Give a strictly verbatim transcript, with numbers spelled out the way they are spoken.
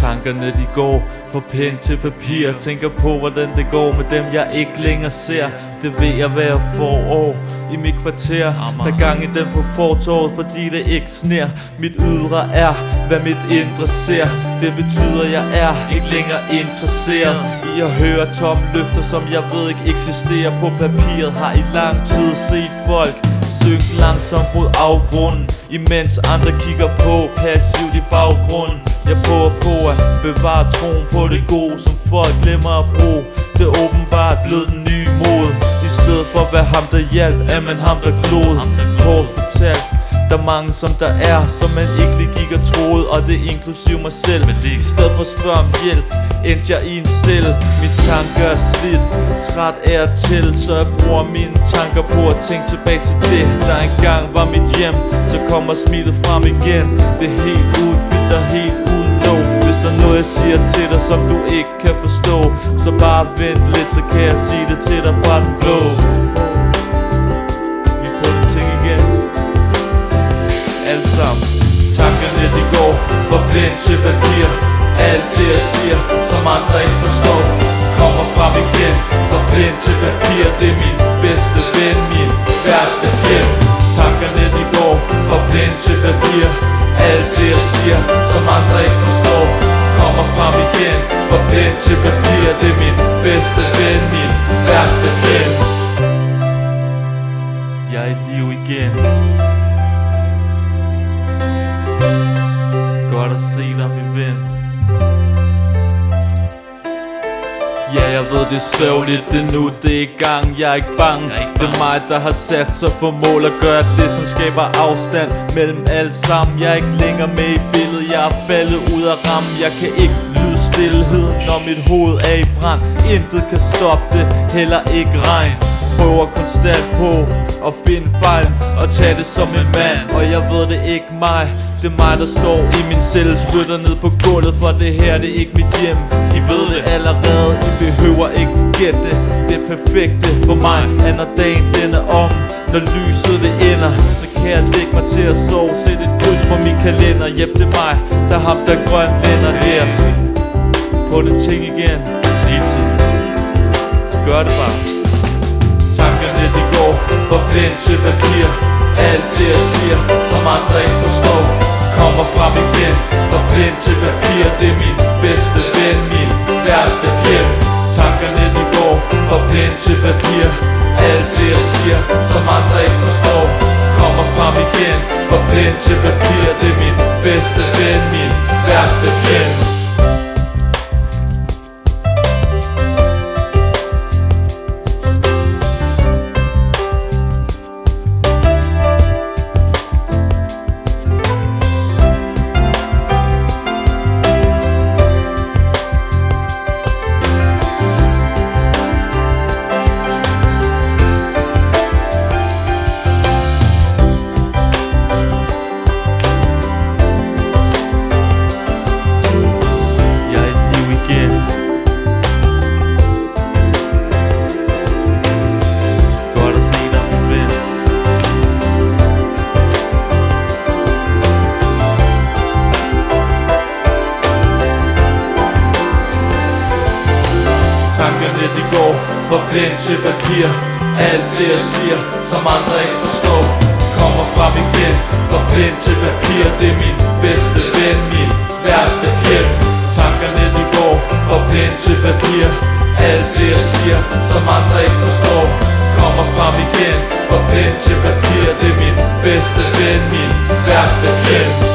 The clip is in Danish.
Tankerne de går fra pen til papir. Tænker på hvordan det går med dem jeg ikke længere ser. Det ved jeg hver forår i mit kvarter. Der gang i dem på fortorvet, fordi det ikke sner. Mit ydre er hvad mit indre ser. Det betyder jeg er ikke længere interesseret i at høre tomme løfter som jeg ved ikke eksisterer på papiret. Har i lang tid set folk synke langsomt mod afgrunden, imens andre kigger på passivt i baggrunden. Jeg prøver på at bevare troen på det gode, som folk glemmer at bruge. Det er åbenbart blevet den nye mode. I stedet for at være ham der hjalp, er man ham der glod. Kort fortalt, der er mange som der er, som man ikke lige gik og troede, og det er inklusiv mig selv. I stedet for at spørge om hjælp, endte jeg i en celle. Mine tanker er slidt, træt af at tælle, så jeg bruger mine tanker på at tænke tilbage til det, der engang var mit hjem. Så kommer smilet frem igen. Det er helt uden filter, helt uden lov. Hvis der er noget jeg siger til dig, som du ikke kan forstå, så bare vent lidt, så kan jeg sige det til dig fra den blå. Vi prøver det ting igen. Alle sammen. Tankerne de går fra blind til papir. Alt det jeg siger, som andre ikke forstår, kommer frem igen. Fra blind til papir. Det er min bedste ven, min værste fjend. Tankerne de går fra blind til papir. Alt det jeg siger, som andre ikke forstår, kommer frem igen. Fra blind til papir. Det er min bedste ven, min værste fjend. Jeg er i live igen. Godt at se dig, min ven. Ja, jeg ved det er sørgeligt, det er nu, det er i gang. Jeg er ikke bange, det er mig der har sat sig for mål at gøre det som skaber afstand mellem alle sammen. Jeg er ikke længere med i billedet, jeg er faldet ud af rammen. Jeg kan ikke lyde stillheden, når mit hoved er i brand. Intet kan stoppe det, heller ikke regn. Prøver konstant på at finde fejl og tage det som en mand. Og jeg ved det er ikke mig, det er mig der står i min celle, spytter ned på gulvet, for det her det er ikke mit hjem. I ved det allerede, I behøver ikke gætte det. Det er perfekte for mig, at når dagen den er om, når lyset det ender, så kan jeg lægge mig til at sove. Sæt et kryds på min kalender. Jep, det er mig, der er ham der grønt lænder der. På det ting igen. Gør det bare. Tankerne de går fra blind til papir. Alt det jeg siger, som andre ikke forstår, kommer frem igen. Fra blind til papir. Det er min bedste ven, min værste fjend. Tankerne de går fra blind til papir. Alt det jeg siger, som andre ikke forstår, kommer frem igen. Fra blind til papir. Det er min bedste ven, min værste fjend. Tankerne de går fra blind til papir. Alt det jeg siger, som andre ikke forstår, kommer frem igen. Fra blind til papir. Det er min bedste ven, min værste fjend. Tankerne de går fra blind til papir. Alt det jeg siger, som andre ikke forstår, kommer frem igen. Fra blind til papir. Det er min bedste ven, min værste fjend.